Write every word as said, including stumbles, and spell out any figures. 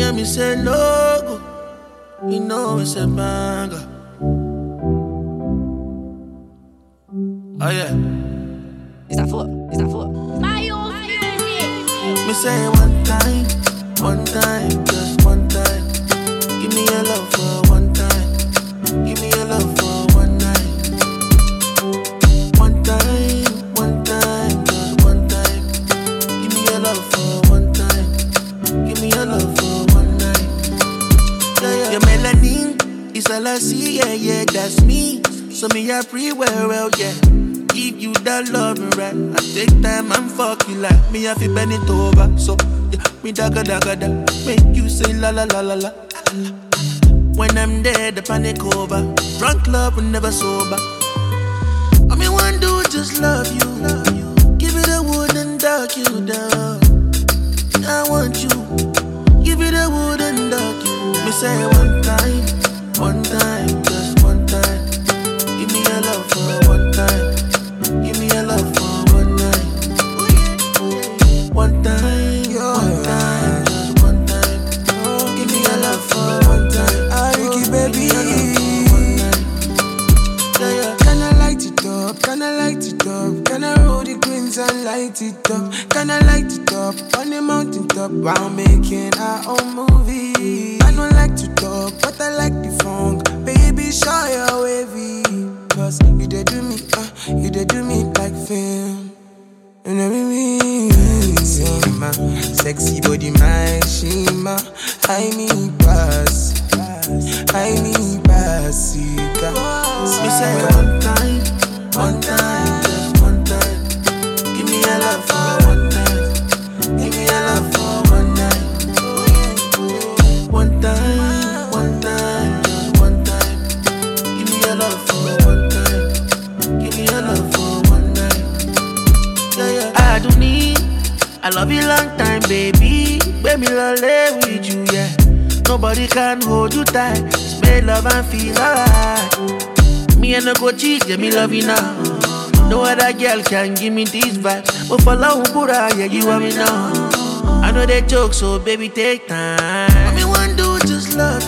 hear me say logo, you know it's a banger. Oh yeah. Is that for? Is that for? My own music. Me say one time, one time, just one time. Give me your love for one time. Give me your love for one night. One time, one time, just one time. Give me your love for one time. Give me your love for one night. Yeah, yeah. Your melanin is all I see, yeah, yeah, that's me. So me a free well, well, yeah. Give you that love right. I take time and fuck you like me. I feel bend it over. So yeah, me dagga dagga da. Make you say la la la la la. When I'm there, the panic over. Drunk love will never sober. I mean one dude just love you. Give it a wood and dog you down. I want you. Give it a wood and dog you down. Me say one time, one time, just one time. Give me your love for one time. Give me your love for one night. One time, one time, just one time. Give me your love for one time. Ah, Ricky baby. Yeah, yeah. Can I light it up? Can I light it up? Can I roll the greens and light it up? Can I light it up on the mountain top while making our own movie? I don't like to talk, but I like the funk. Baby, show your wavy. Cause you did do me, uh, you did do me like film. And every me, see my sexy body, my shima. I need pass, I need pass. Me say one time, one time, just one time. Give me your love for one time. Give me your love for one night. One time, one time, just one time. Give me your love for one time. Give me your love for one night. Yeah, yeah. I don't need. I love you long time, baby. Baby, I'll lay with you, yeah. Nobody can hold you tight. Spread love and feel alright. Me and no go cheat, yeah, me love you now. No other girl can give me these vibes. But for love, Buddha, yeah, you want me now. I know they joke, so baby, take time. I mean, one dude just love